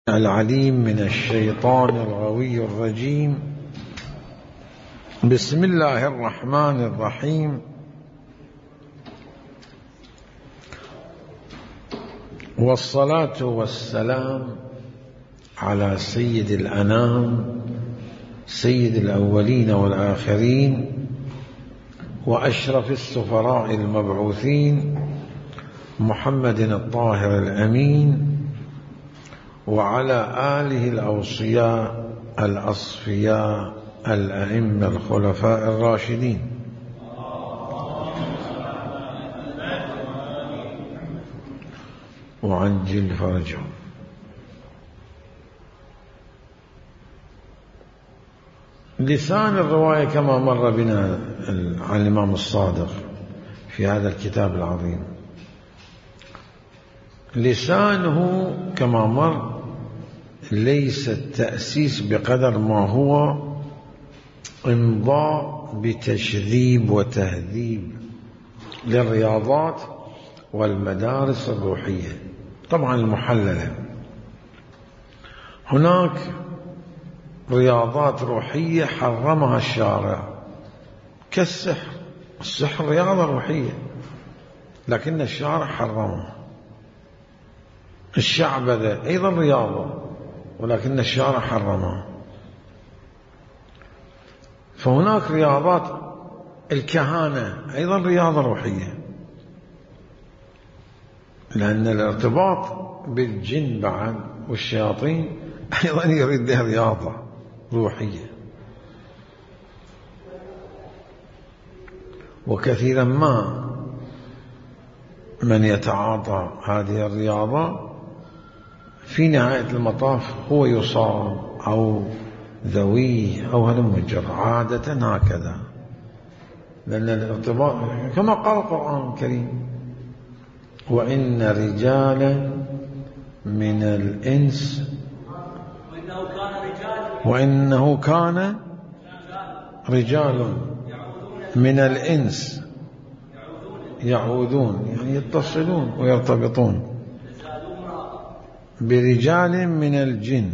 العليم من الشيطان الغوي الرجيم. بسم الله الرحمن الرحيم. والصلاة والسلام على سيد الأنام سيد الأولين والآخرين وأشرف السفراء المبعوثين محمد الطاهر الأمين وعلى آله الأوصياء الأصفياء الأئمة الخلفاء الراشدين وعجل فرجهم. لسان الرواية كما مر بنا عن الإمام الصادق في هذا الكتاب العظيم، لسانه كما مر ليس التأسيس بقدر ما هو إمضاء بتشذيب وتهذيب للرياضات والمدارس الروحية طبعا المحللة. هناك رياضات روحية حرمها الشارع كالسحر. السحر رياضة روحية لكن الشارع حرمها. الشعبذة أيضا رياضة ولكن الشارع حرمها. فهناك رياضات. الكهانة أيضا رياضة روحية لأن الارتباط بالجن بعد والشياطين أيضا يريد له رياضة روحية. وكثيرا ما من يتعاطى هذه الرياضة في نهاية المطاف هو يصاب أو ذويه أو هلمجر عادة هكذا، لأن الارتباط كما قال القرآن الكريم: وإن رجالا من الإنس وإنه كان رجال من الإنس يعوذون يعني يتصلون ويرتبطون برجال من الجن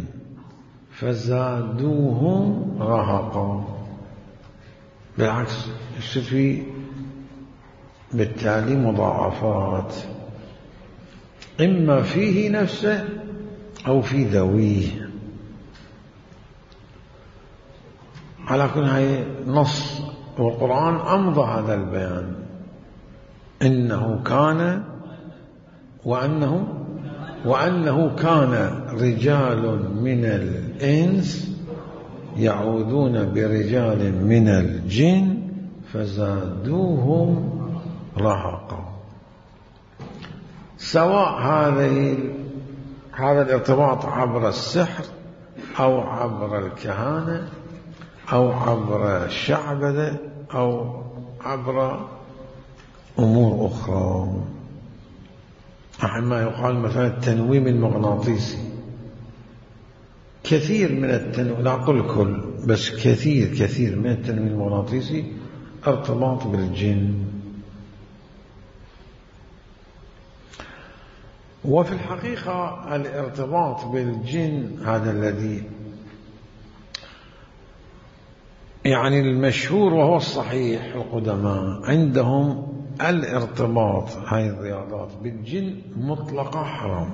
فزادوهم رهقا. بالعكس يصير في بالتالي مضاعفات إما فيه نفسه أو في ذويه. على كل هاي نص والقرآن أمضى هذا البيان: إنه كان وأنه كان رجال من الإنس يعوذون برجال من الجن فزادوهم رهقا. سواء هذا الارتباط عبر السحر أو عبر الكهانة أو عبر الشعبذة أو عبر أمور أخرى. ما يقال مثلا التنويم المغناطيسي. كثير من التنويم، لا أقول كل، بس كثير من التنويم المغناطيسي ارتباط بالجن. وفي الحقيقة الارتباط بالجن هذا الذي يعني المشهور وهو الصحيح، القدماء عندهم الارتباط هاي الرياضات بالجن مطلقة حرام.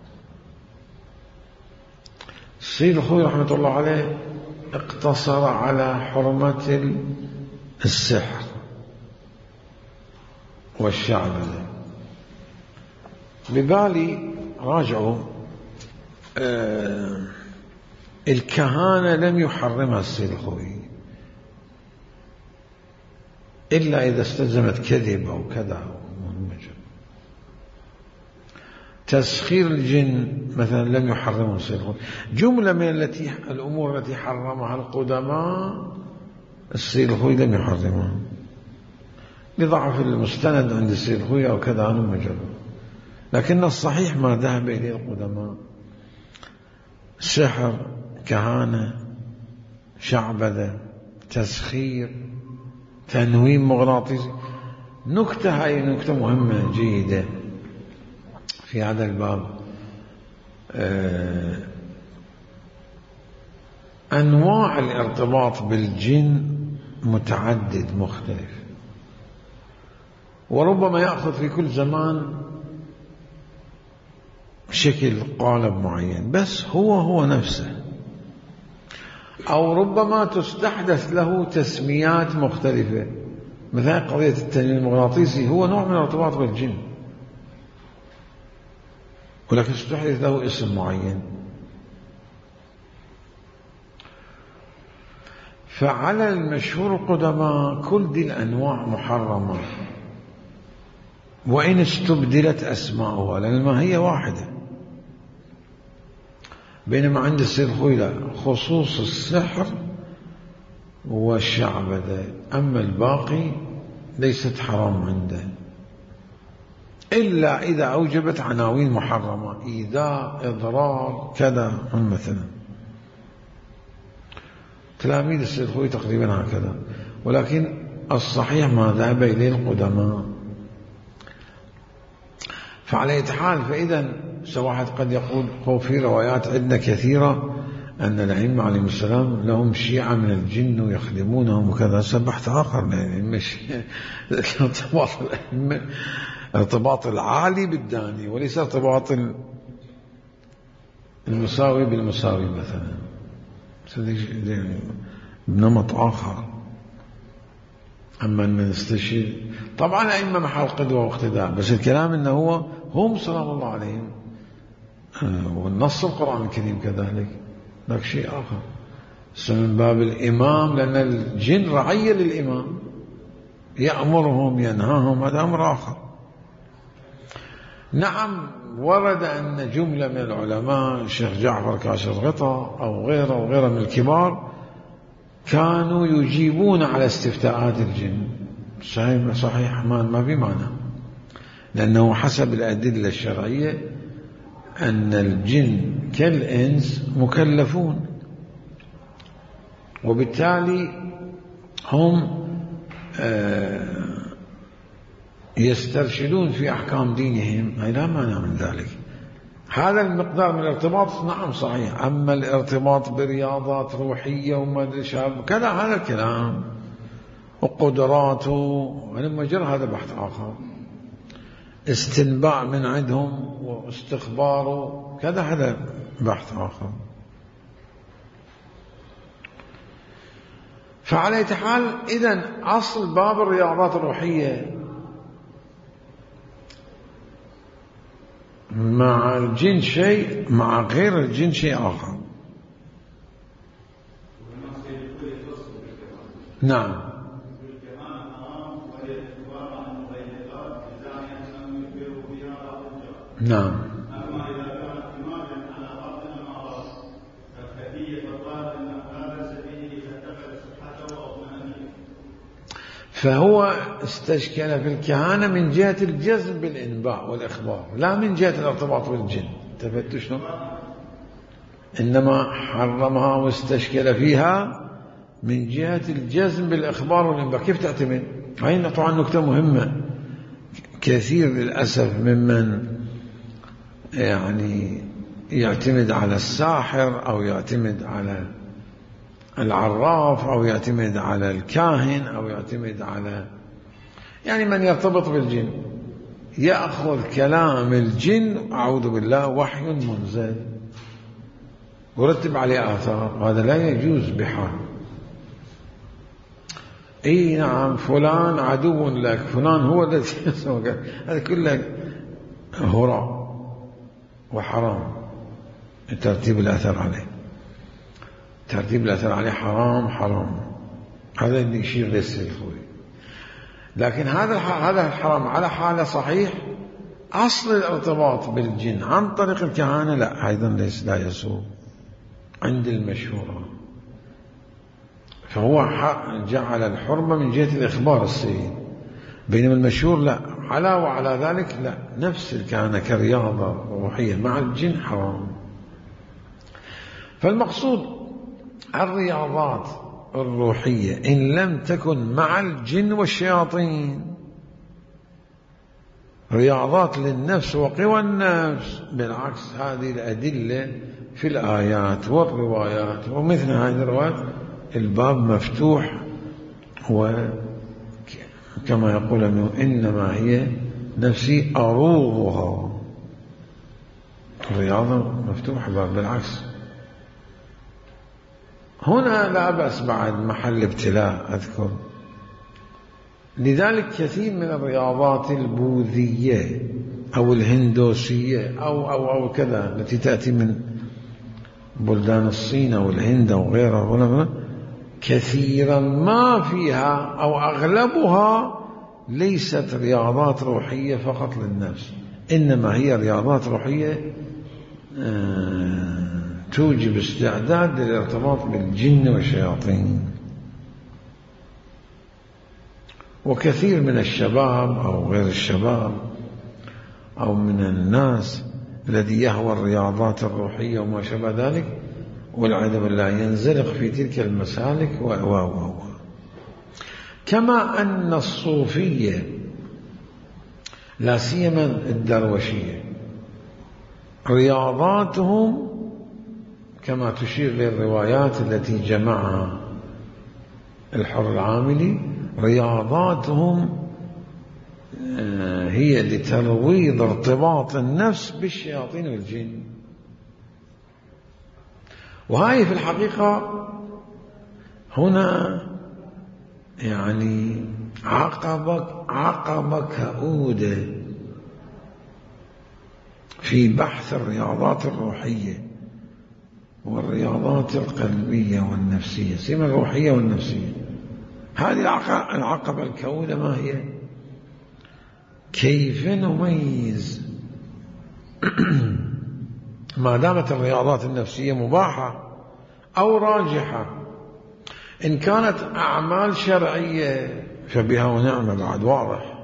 السيد الخوي رحمة الله عليه اقتصر على حرمة السحر والشعبذة. ببالي راجعوا الكهانة لم يحرمها السيد الخوي إلا إذا استلزمت كذب أو كذا. تسخير الجن مثلا لم يحرمه السيد الخوي. جملة من الأمور التي حرمها القدماء السيد الخوي لم يحرمها لضعف المستند عند السيد الخوي أو كذا عنه مجرد. لكن الصحيح ما ذهب إليه القدماء: سحر، كهانة، شعبذة، تسخير، تنويم مغناطيسي. هاي نكتة مهمة جيدة في هذا الباب. أنواع الارتباط بالجن متعدد مختلف، وربما يأخذ في كل زمان شكل قالب معين، بس هو نفسه، أو ربما تستحدث له تسميات مختلفة. مثلا قضية التنويم المغناطيسي هو نوع من الارتباط بالجن، ولكن تستحدث له اسم معين. فعلى المشهور القدماء كل دي الأنواع محرمة، وإن استبدلت أسماؤها، لأن الماهية واحدة. بينما عند السيد الخوي لا، خصوص السحر والشعبذة، أما الباقي ليست حرام عنده، إلا إذا أوجبت عناوين محرمة، إيذاء، إضرار، كذا مثلا. تلاميذ السيد الخوي تقريبا هكذا، ولكن الصحيح ما ذهب إليه القدماء. فعلى أي حال، فإذا واحد قد يقول في روايات عندنا كثيرة أن الأئمة عليهم السلام لهم شيعة من الجن ويخدمونهم وكذا. سبحت آخر، يعني مش ارتباط العالي بالداني، وليس ارتباط المساوي بالمساوي مثلا، بنمط آخر. أما أن نستشير طبعا الأئمة محل قدوة واقتداء، بس الكلام أنه هم صلى الله عليهم، والنص القرآن الكريم كذلك، ذاك شيء آخر. من باب الإمام، لأن الجن رعية للإمام، يأمرهم ينهاهم، هذا أمر آخر. نعم، ورد أن جملة من العلماء، الشيخ جعفر كاشف غطاء أو غيره من الكبار، كانوا يجيبون على استفتاءات الجن. صحيح ما في معنى، لأنه حسب الأدلة الشرعية أن الجن كالإنس مكلفون، وبالتالي هم يسترشدون في أحكام دينهم، أي لا مانع من ذلك. هذا المقدار من الارتباط نعم صحيح. أما الارتباط برياضات روحية وما أدري كذا، هذا الكلام وقدراته لما جرى، هذا بحث آخر. استنباع من عندهم واستخباره كذا، هذا بحث آخر. فعلى أي حال، إذن أصل باب الرياضات الروحية مع الجن شيء، مع غير الجن شيء آخر. نعم. نعم. فهو استشكل في الكهانة من جهة الجذب بالإنباء والإخبار، لا من جهة الارتباط بالجن. تفتوا شنو؟ إنما حرمها واستشكل فيها من جهة الجذب بالإخبار والإنباء. كيف تعتمد؟ هاي طبعا نكتة مهمة. كثير للأسف ممن يعني يعتمد على الساحر، أو يعتمد على العراف، أو يعتمد على الكاهن، أو يعتمد على يعني من يرتبط بالجن، يأخذ كلام الجن أعوذ بالله وحي منزل ورتب عليه آثار. هذا لا يجوز بحال. اي نعم، فلان عدو لك، فلان هو الذي يسوق، هذا كله هراء وحرام. ترتيب الأثر عليه، ترتيب الأثر عليه حرام. هذا اللي يشير للسيد الخوي. لكن هذا الحرام على حاله صحيح. أصل الارتباط بالجن عن طريق الكهانة لا، أيضا لا يسوء عند المشهورة. فهو جعل الحرمة من جهة الإخبار السيد، بينما المشهور لا، وعلى ذلك لا، نفس الكهانة كرياضة روحية مع الجن حرام. فالمقصود الرياضات الروحية إن لم تكن مع الجن والشياطين، رياضات للنفس وقوى النفس، بالعكس هذه الأدلة في الآيات والروايات ومثل هذه الروايات الباب مفتوح، وكما يقول إنما هي نفسي أروضها، الرياضة مفتوح باب، بالعكس. هنا لا بأس بعد محل ابتلاء أذكر، لذلك كثير من الرياضات البوذية أو الهندوسية أو كذا التي تأتي من بلدان الصين أو الهند أو غيرها، كثيرا ما فيها أو أغلبها ليست رياضات روحية فقط للنفس، إنما هي رياضات روحية توجب استعداد للارتباط بالجن والشياطين. وكثير من الشباب أو غير الشباب أو من الناس الذي يهوى الرياضات الروحية وما شابه ذلك والعياذ بالله ينزلق في تلك المسالك كما أن الصوفية لا سيما الدروشية رياضاتهم كما تشير للروايات التي جمعها الحر العاملي، رياضاتهم هي لترويض ارتباط النفس بالشياطين والجن. وهذه في الحقيقة هنا يعني عقبة كؤودة في بحث الرياضات الروحية والرياضات القلبية والنفسية، سيما الروحية والنفسية. هذه العقبة الكؤودة ما هي؟ كيف نميز ما دامت الرياضات النفسية مباحة أو راجحة، إن كانت أعمال شرعية فبها ونعمة بعد واضح،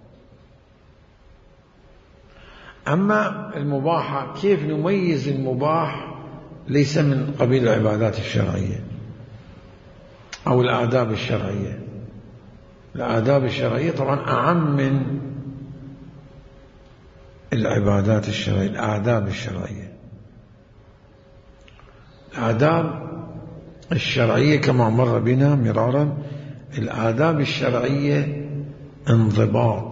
أما المباحة كيف نميز المباح ليس من قبيل العبادات الشرعية أو الآداب الشرعية؟ الآداب الشرعية طبعا أعم من العبادات الشرعية. الآداب الشرعية، الآداب الشرعية كما مر بنا مرارا، الآداب الشرعية انضباط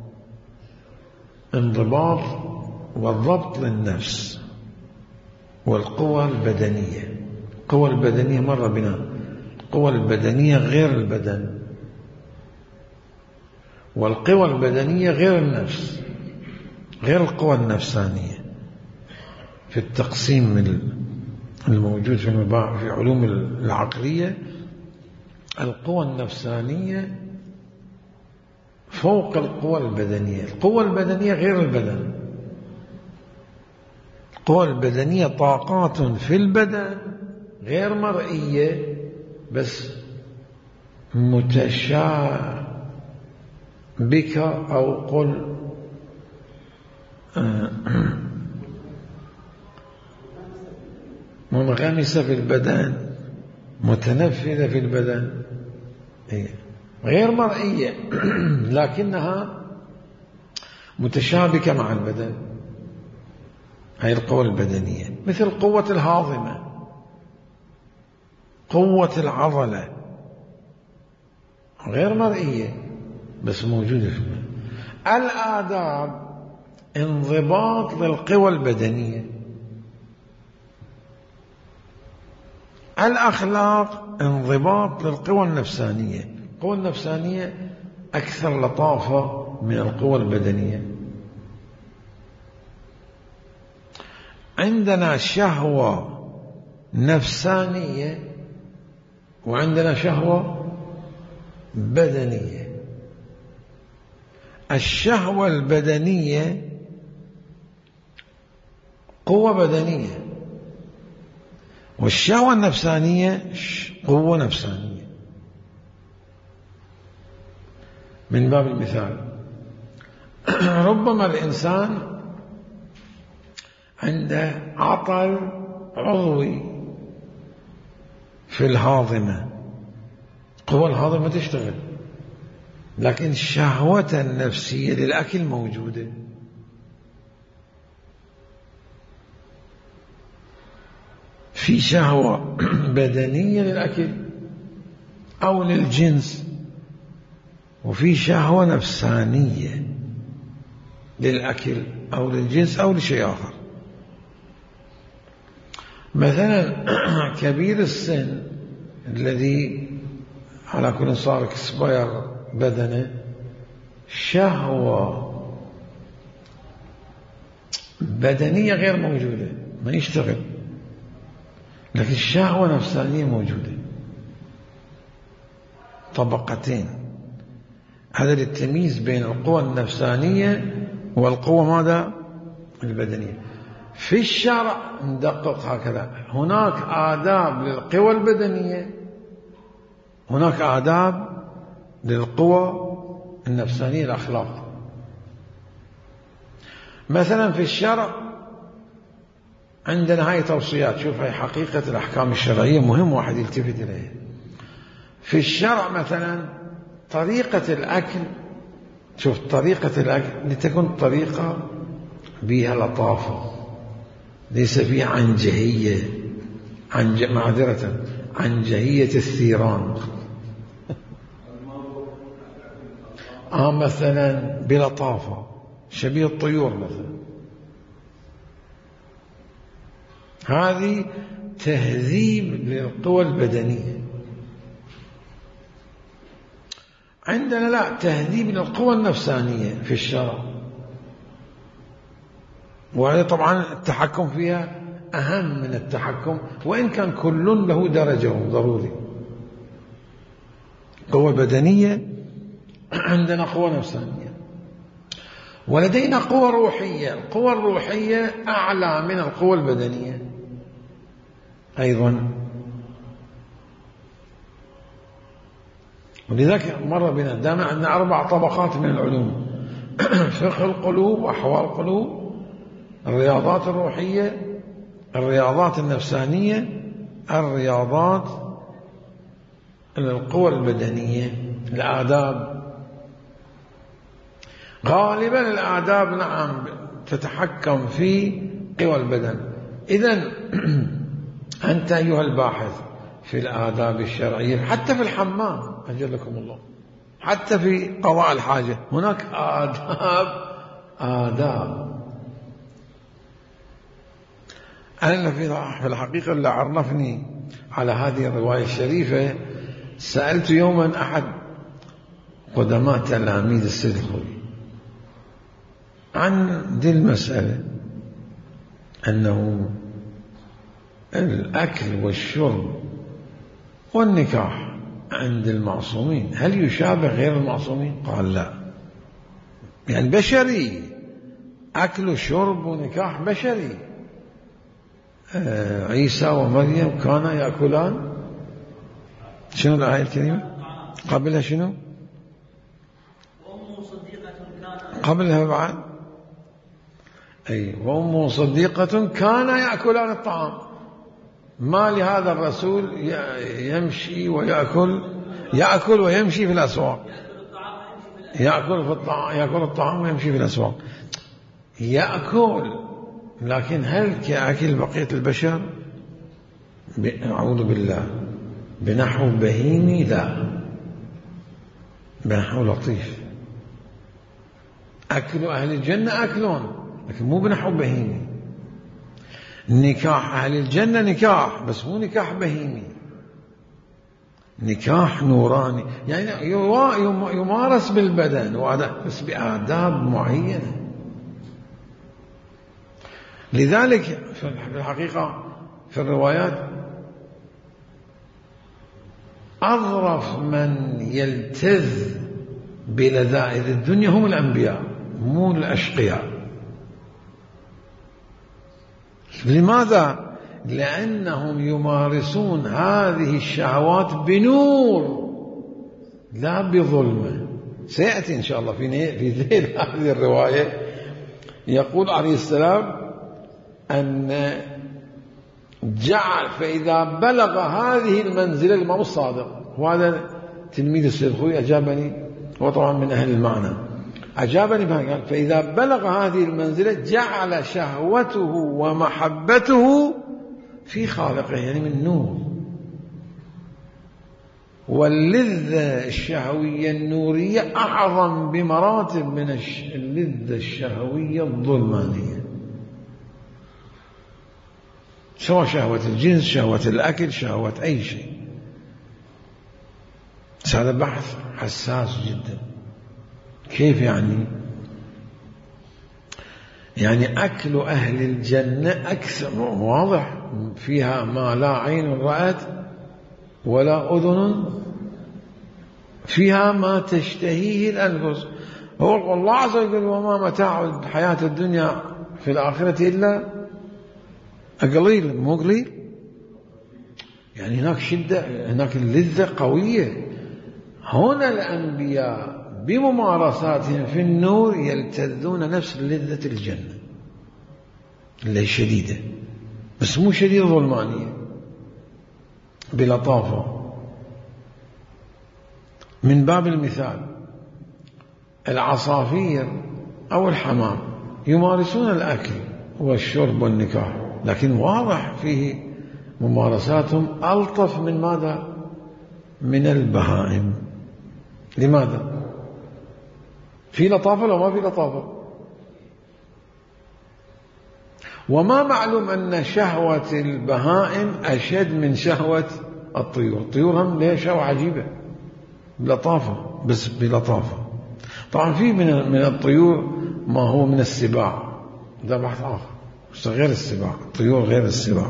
والضبط للنفس والقوى البدنية. القوى البدنية مر بنا، القوى البدنية غير البدن، والقوى البدنية غير النفس، غير القوى النفسانية. في التقسيم الموجود في علوم العقلية، القوى النفسانية فوق القوى البدنية. القوى البدنية غير البدن، القوى البدنية طاقات في البدن غير مرئية بس متشابكة أو قل منغمسة في البدن، متنفذة في البدن، غير مرئية لكنها متشابكة مع البدن. هذه القوى البدنية، مثل قوة الهاضمة، قوة العضلة، غير مرئية بس موجودة في البدن. الآداب انضباط للقوى البدنية، الأخلاق انضباط للقوى النفسانية. القوى النفسانية أكثر لطافة من القوى البدنية. عندنا شهوة نفسانية وعندنا شهوة بدنية. الشهوة البدنية قوة بدنية، والشهوة النفسانية قوة نفسانية. من باب المثال، ربما الإنسان عنده عطل عضوي في الهاضمة، قوة الهاضمة تشتغل، لكن الشهوة النفسية للأكل موجودة. في شهوة بدنية للأكل أو للجنس، وفي شهوة نفسانية للأكل أو للجنس أو لشيء آخر. مثلا كبير السن الذي على كل صار اكسباير بدنه، شهوة بدنية غير موجودة، ما يشتغل، لكن الشهوة نفسانية موجودة. طبقتين، هذا للتمييز بين القوى النفسانية والقوى ماذا؟ البدنية. في الشرع ندقق هكذا، هناك آداب للقوى البدنية، هناك آداب للقوى النفسانية الأخلاق. مثلا في الشرع عندنا هاي توصيات، شوف هاي حقيقة الأحكام الشرعية مهم واحد يلتفت إليها. في الشرع مثلا طريقة الأكل، شوف طريقة الأكل لتكون طريقة بها لطافة، ليس فيها عنجهية، معذرة عنجهية الثيران. مثلا بلطافة شبيه الطيور مثلا. هذه تهذيب للقوى البدنية. عندنا لا، تهذيب للقوى النفسانية في الشرع، وهذا طبعا التحكم فيها أهم من التحكم، وإن كان كل له درجة ضروري. قوة بدنية، عندنا قوة نفسانية، ولدينا قوة روحية. القوة الروحية أعلى من القوة البدنية أيضا. ولذلك مر بنا دائما عندنا 4 طبقات من العلوم: فقه القلوب، أحوال القلوب، الرياضات الروحية، الرياضات النفسانية، الرياضات القوى البدنية، الآداب. غالبا الآداب نعم تتحكم في قوى البدن. إذن أنت أيها الباحث في الآداب الشرعية، حتى في الحمام أجلكم الله، حتى في قضاء الحاجة هناك آداب. أنا في الحقيقة اللي عرفني على هذه الرواية الشريفة، سألت يوما أحد قدماء تلاميذ السيد الخوئي عن دي المسألة، أنه الأكل والشرب والنكاح عند المعصومين هل يشابه غير المعصومين؟ قال لا، يعني بشري، أكل وشرب ونكاح بشري. عيسى ومريم كانا يأكلان، شنو الآية الكريمة قبلها؟ شنو قبلها بعد؟ أي وأمه صديقة كانا يأكلان الطعام. ما لهذا الرسول يمشي ويأكل، يأكل ويمشي في الأسواق، يأكل الطعام ويمشي في الأسواق، يأكل، لكن هل كأكل بقية البشر؟ أعوذ بالله، بنحو بهيمي لا، بنحو لطيف. أكل أهل الجنة أكلون، لكن مو بنحو بهيمي. نكاح أهل الجنة نكاح، بس مو نكاح بهيمي، نكاح نوراني، يعني يمارس بالبدن بس بآداب معينة. لذلك في الحقيقة في الروايات أظرف من يلتذ بلذائذ الدنيا هم الأنبياء مو الأشقياء. لماذا؟ لأنهم يمارسون هذه الشهوات بنور لا بظلمة. سيأتي إن شاء الله في ذيل هذه الرواية يقول عليه السلام أن جعل فإذا بلغ هذه المنزلة، الإمام الصادق وهذا تلميذ السيد الخوئي أجابني، هو طبعا من أهل المعنى، أجابني بها قال: فإذا بلغ هذه المنزلة جعل شهوته ومحبته في خالقه يعني من نور. واللذة الشهوية النورية أعظم بمراتب من اللذة الشهوية الظلمانية، سواء شهوة الجنس، شهوة الأكل، شهوة أي شيء. هذا بحث حساس جدا. كيف يعني أكل أهل الجنة أكثر واضح، فيها ما لا عين رأت ولا أذن، فيها ما تشتهيه الأنفس. هو الله عز وجل وما متاع الحياة الدنيا في الآخرة إلا قليل، مو قليل يعني، هناك شدة، هناك اللذة قوية. هنا الأنبياء بممارساتهم في النور يلتذون نفس لذة الجنة اللي هي شديدة، بس مو شديدة ظلمانية، بلطافة. من باب المثال العصافير أو الحمام يمارسون الأكل والشرب والنكاح، لكن واضح فيه ممارساتهم ألطف من ماذا؟ من البهائم. لماذا؟ في لطافة ولا ما في لطافة؟ وما معلوم أن شهوة البهائم أشد من شهوة الطيور. الطيور هم لها شهوة عجيبة بلطافة، بس بلطافة. طبعا في من الطيور ما هو من السباع، ده بحث آخر، غير السباع، الطيور غير السباع.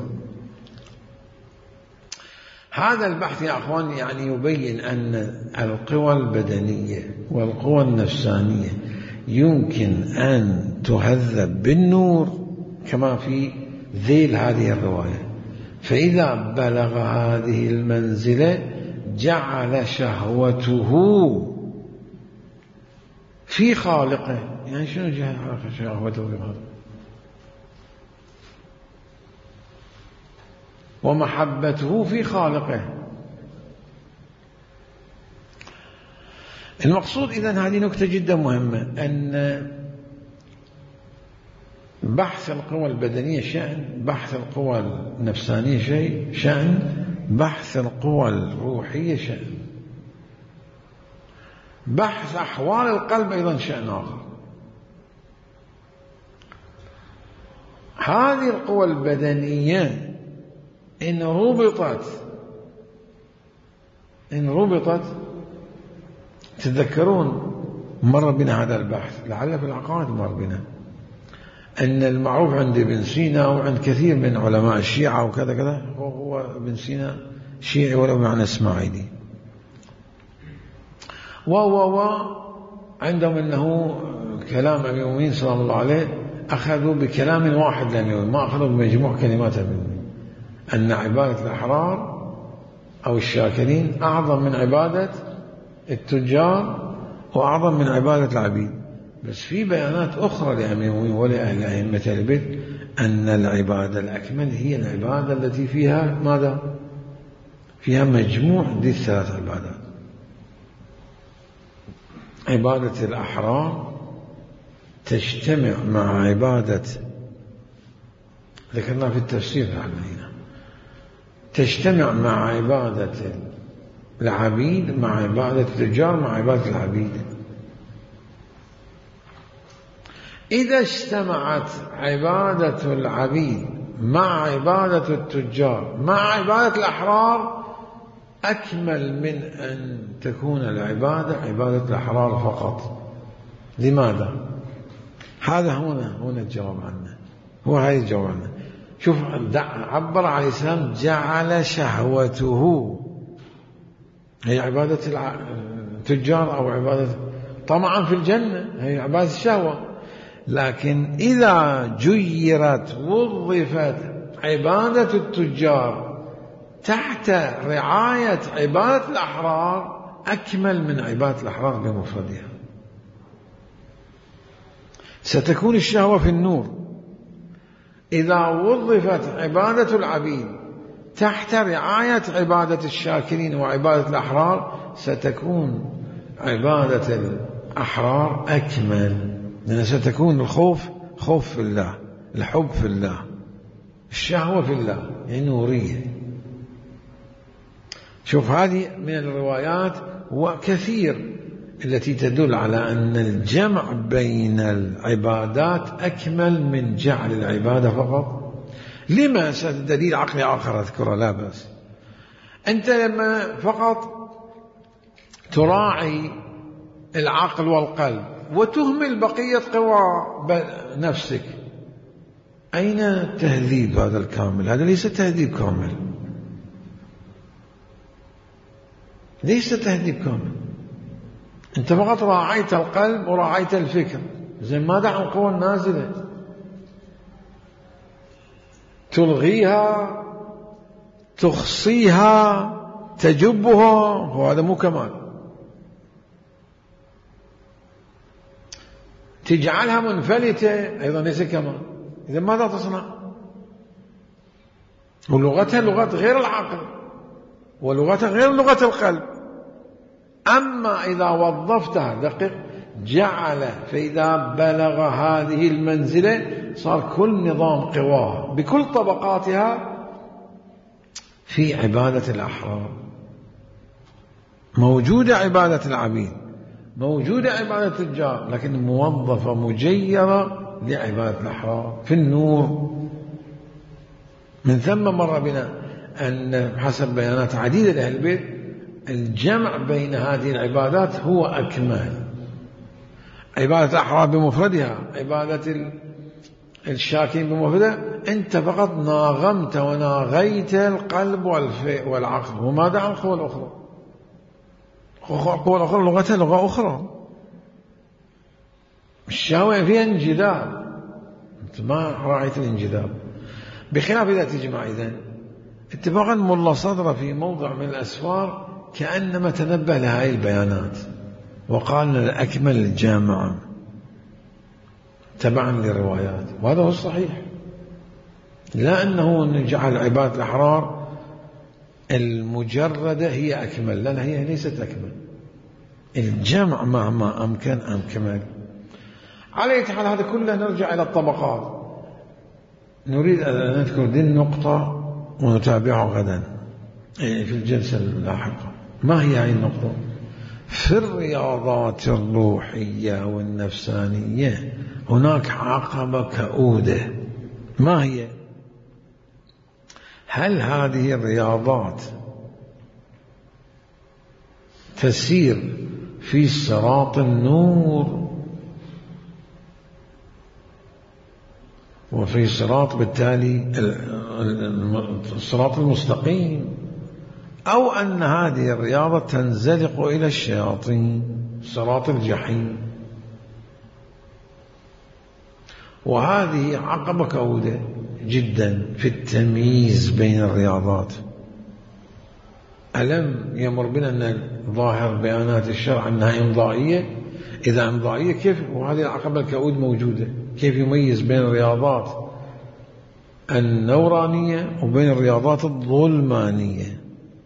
هذا البحث يا أخوان يعني يبين أن القوى البدنية والقوى النفسانية يمكن أن تهذب بالنور كما في ذيل هذه الرواية. فإذا بلغ هذه المنزلة جعل شهوته في خالقه. يعني شنو جعل شهوته في خالقه؟ ومحبته في خالقه. المقصود إذن هذه نكتة جدا مهمة، أن بحث القوى البدنية شأن، بحث القوى النفسانية شأن، بحث القوى الروحية شأن، بحث أحوال القلب أيضا شأن آخر. هذه القوى البدنية إن ربطت تتذكرون مر بنا هذا البحث، لعل في العقائد مر بنا، أن المعروف عند ابن سينا وعند كثير من علماء الشيعة وكذا كذا، هو ابن سينا شيعي ولو معنى اسماعيلي، عندهم أنه كلام أمير المؤمنين صلى الله عليه أخذوا بكلام واحد لأمير المؤمنين، ما أخذوا بمجموع كلمات أمير المؤمنين، أن عبادة الأحرار أو الشاكرين أعظم من عبادة التجار وأعظم من عبادة العبيد. بس في بيانات أخرى لأمير المؤمنين ولأهل أئمة البيت أن العبادة الأكمل هي العبادة التي فيها ماذا؟ فيها مجموع دي الثلاث عبادات. عبادة الأحرار تجتمع مع عبادة، ذكرنا في التفسير هنا، تجتمع مع عبادة العبيد مع عبادة التجار مع عبادة العبيد. إذا اجتمعت عبادة العبيد مع عبادة التجار مع عبادة الأحرار أكمل من أن تكون العبادة عبادة الأحرار فقط. لماذا؟ هذا هنا الجواب عنه، هو هذا الجواب عنه. شوف عبر عليه السلام جعل شهوته، هي عبادة التجار أو عبادة طمعا في الجنة، هي عبادة الشهوة. لكن إذا جيرت وظفت عبادة التجار تحت رعاية عبادة الأحرار أكمل من عبادة الأحرار بمفردها. ستكون الشهوة في النور. إذا وظفت عبادة العبيد تحت رعاية عبادة الشاكرين وعبادة الأحرار ستكون عبادة الأحرار أكمل، لأن ستكون الخوف خوف في الله، الحب في الله، الشهوة في الله يعني نورية. شوف هذه من الروايات وكثير التي تدل على أن الجمع بين العبادات أكمل من جعل العبادة فقط. لما؟ دليل عقلي آخر أذكره لا بأس. أنت لما فقط تراعي العقل والقلب وتهمل بقية قوى نفسك، أين تهذيب هذا الكامل؟ هذا ليس تهذيب كامل، ليس تهذيب كامل. أنت فقط راعيت القلب وراعيت الفكر، زين ماذا عن القوى النازلة؟ تلغيها، تخصيها، تجبها، وهذا مو كمال. تجعلها منفلتة أيضا ليس كمال. إذا ماذا تصنع؟ ولغتها لغة غير العقل، ولغتها غير لغة القلب. أما إذا وظفتها دقيق جعل، فإذا بلغ هذه المنزلة صار كل نظام قواه بكل طبقاتها في عبادة الأحرار. موجودة عبادة العبيد، موجودة عبادة التجار، لكن موظفة مجيرة لعبادة الأحرار في النور. من ثم مر بنا أن حسب بيانات عديدة لأهل البيت الجمع بين هذه العبادات هو أكمل. عبادة الأحرار بمفردها، عبادة الشاكين بمفردها، أنت فقط ناغمت وناغيت القلب والعقل. وماذا عن القوى الأخرى؟ القوى الأخرى لغتها لغة أخرى. الشهوة فيها انجذاب، أنت ما راعيت الانجذاب. بخلاف إذا تجمع إذن اتفاقا ملا صدر في موضع من الأسفار كأنما تنبه لهذه البيانات وقال الأكمل الجامعة تبعا للروايات، وهذا هو الصحيح. لا أنه نجعل عبادة الأحرار المجردة هي أكمل، لا هي ليست أكمل. الجمع مهما أمكن أكمل. على أي حال هذا كله نرجع إلى الطبقات. نريد أن نذكر دي النقطة ونتابعه غدا في الجلسة اللاحقة. ما هي هذه النقطة؟ في الرياضات الروحية والنفسانية هناك عقبة كؤودة. ما هي؟ هل هذه الرياضات تسير في صراط النور وفي صراط بالتالي الصراط المستقيم، أو أن هذه الرياضة تنزلق إلى الشياطين صراط الجحيم؟ وهذه عقبة كؤودة جدا في التمييز بين الرياضات. ألم يمر بنا أن ظاهر بيانات الشرع أنها إمضائية؟ إذا إمضائية كيف وهذه العقبة الكؤود موجودة؟ كيف يميز بين الرياضات النورانية وبين الرياضات الظلمانية؟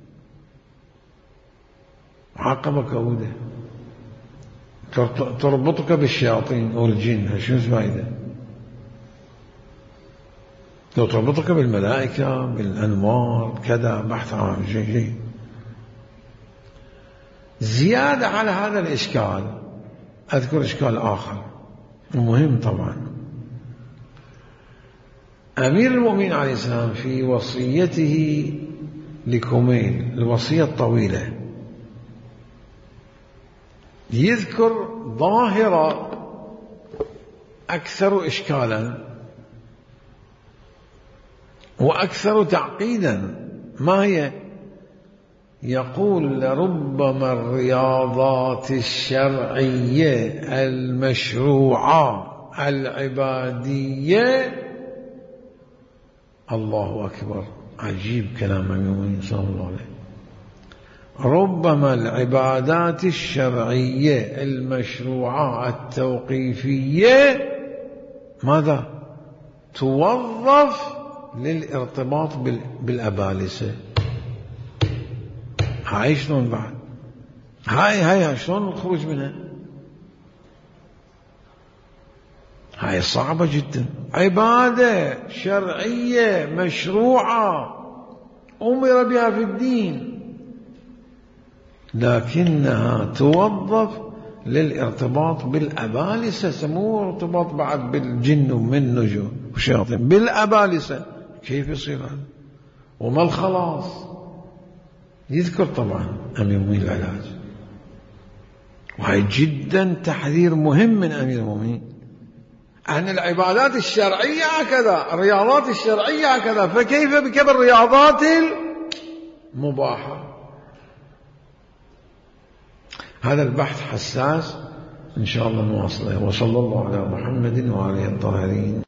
عقبة كؤودة تربطك بالشياطين والجن. شو الفائدة؟ لو تربطك بالملائكة بالأنوار كذا بحث عن شيء. زيادة على هذا الإشكال أذكر إشكال آخر مهم طبعا. أمير المؤمنين عليه السلام في وصيته لكميل الوصية الطويلة يذكر ظاهرة أكثر إشكالا وأكثر تعقيدا. ما هي؟ يقول لربما الرياضات الشرعية المشروعة العبادية. الله أكبر، عجيب كلام المؤمنين صلى الله عليه وسلم. ربما العبادات الشرعية المشروعة التوقيفية ماذا؟ توظف للارتباط بالأبالسة. هاي شلون بعد؟ هاي شلون الخروج منها؟ هاي صعبة جدا، عبادة شرعية مشروعة أمر بها في الدين، لكنها توظف للارتباط بالأبالسة، سموه ارتباط بعد بالجن ومن نجوم وشياطين بالأبالسة. كيف يصير هذا؟ وما الخلاص؟ يذكر طبعا أمير المؤمنين العلاج، وهي جدا تحذير مهم من أمير المؤمنين أن العبادات الشرعية هكذا، الرياضات الشرعية هكذا، فكيف بك بالرياضات المباحة؟ هذا البحث حساس، إن شاء الله نواصله. وصلى الله على محمد وعلى آله الطاهرين.